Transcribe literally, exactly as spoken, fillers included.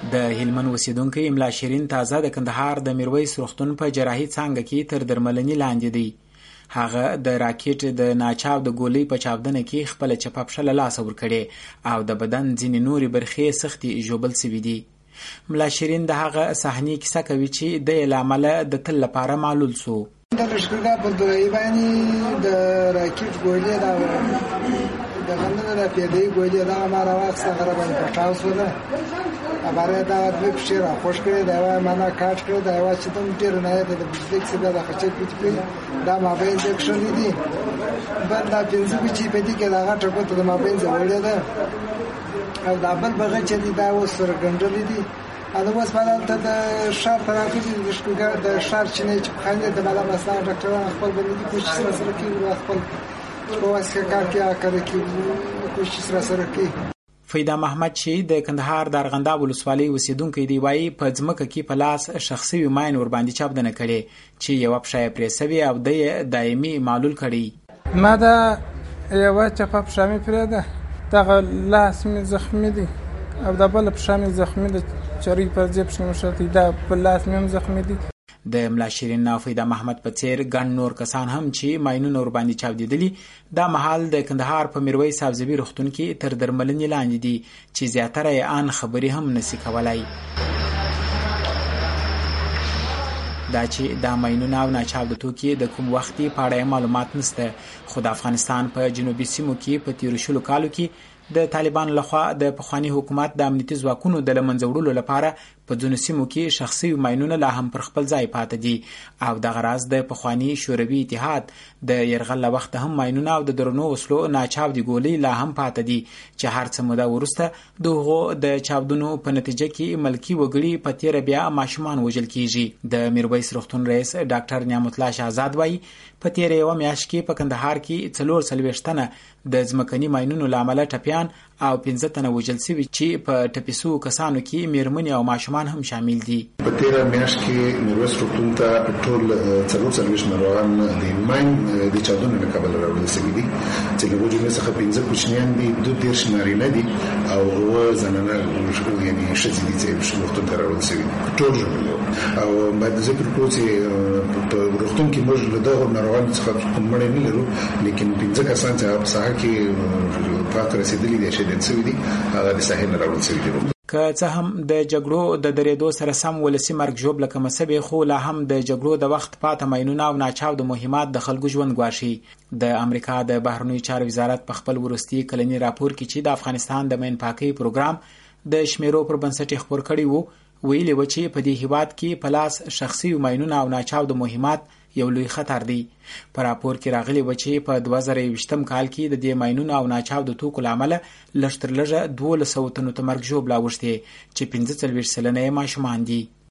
د هلمند اوسیدونکي املا شیرین تازه د کندهار د میرویس روغتون په جراحي څانګه کې تر درملنې لاندې دی. هغه د راکټ د ناچاو د ګولۍ په چاودنه کې خپل چپه پښه له لاسه ورکړې او د بدن ځینې نورې برخې سختې ژوبل سوي دي. ملا شیرین د هغه صحنې کیسه کوي چې د یې له امله د تل لپاره معلول سو. د لښکرګاه په دوی باندې د راکټ ګولۍ دا د غندنه د پیډې ګولۍ دا ما راوخته غره باندې پټاو سوله خبره دا د فشار خوش کړی دا معنا کاټ کړی دا چې تم ډیر نه ده د بجلی څخه دا خچې پټ دا ما به د کښن دي بل دا پنځه چې په دې کې دا غټه کوته د ما به زوړې ده او دا بل بغه چې دا وسره ګندلې دي اته اوس په ته د شار ترافیک د شکوګر د شار چې نه چې خانه د مالا مثلا ډاکټران خپل باندې کوشش سره سره کوي خپل کواسکه کار کې کار کوي کوشش سره سره کوي. فیدا محمد چې د کندهار د ارغنداب ولسوالۍ اوسیدونکی دی وایي په ځمکه کې په لاس شخصي ماین ور باندې چاودنه کړې چې یو پښه پرې سوي او د دایمي معلول کړي. ما دا یو چپه پښه مې پرې ده دغه لاس مې زخمی دي او د بل پښه مې زخمی ده چری پر ځې پښه مې شته دا په لاس مې زخمی دي. د ملا شیرین او فیدا محمد په څیر ګڼ نور کسان هم چې ماینونه ور باندې چاودېدلي دا مهال د کندهار په میرویس سبزبي روغتون کې تر درملنې لاندې دي چې زیاتره یې ان خبرې هم نسی کولای. دا چې دا ماینونه او ناچاوده توکي د کوم وختي په اړه معلومات نشته خو د افغانستان په جنوبي سیمو کې په تیرو شلو کالو کې د طالبان لخوا د پخوانی حکومت د امنیتي ځواکونو د لمنځه وړلو لپاره په ځینو سیمو کې شخصي ماینونه لا هم پر خپل ځای پاتې دي او دغه راز د پخوانی شوروي اتحاد د یرغل له وخته هم ماینونه او د درنو وسلو ناچاودي ګولۍ لا هم پاتې دي چې هر څه موده وروسته دغه د چاودنو په نتیجه کې ملکی وګړي په تیر بیا ماشومان وژل کیږي. د میرویس روغتون رئیس ډاکټر نعمت الله شهزاد وایي په تیر یو میاشت کې په کندهار کې څلور څلوېښت تنه د ځمکني ماینونو له امله ټپیان او پنځه تنه وژل سوي چې په ټپیسو کسانو کې میرمنې او ماشومان هم شامل دي. په تیر میاشت کې میرویس روغتون ته ټول څلور څلوېښت ناروغان د ماین د چاودنو له کبله راوړل سوي دي چې له وجې څخه پنځه کوچنیان دي دوه دېرش نارینه دي او اووه زنانه یعنې ښځې دي چې روغتون ته راوړل سوي ټول ژوبل او باید ذکر کړو چې په روغتون کې موږ له دغو ناروغانو څخه کوم مړی نه لرو لیکن پنځه کسان چې په ساحه کې پات رسېدلي دي شهیدان سوي دي هغه د ساحل نه راوړل سوي دي. که څه هم د جګړو د درېدو سره سم ولسي مرګ ژوبله کمه سوې خو لا هم د جګړو د وخت پاته ماینونه او ناچاوده مهمات د خلکو ژوند ګواښي. د امریکا د بهرنیو چارو وزارت په خپل وروستي کلني راپور کې چې د افغانستان د ماین پاکۍ پروګرام د شمیرو پر بنسټ خبر کړی وو ویلي و چې په دې هیواد کې په لاس شخصي ماینونه او ناچاوده مهمات یو لوی خطر دی. په راپور کې راغلی و چې په دوه زره یوویشتم کال کې د دې ماینونو او ناچاوده توکو له امله لږ تر لږه دولس سوه تنو ته مرګ ژوبله اوښتې چې پنځه څلوېښت سلنه یې ماشومان دي.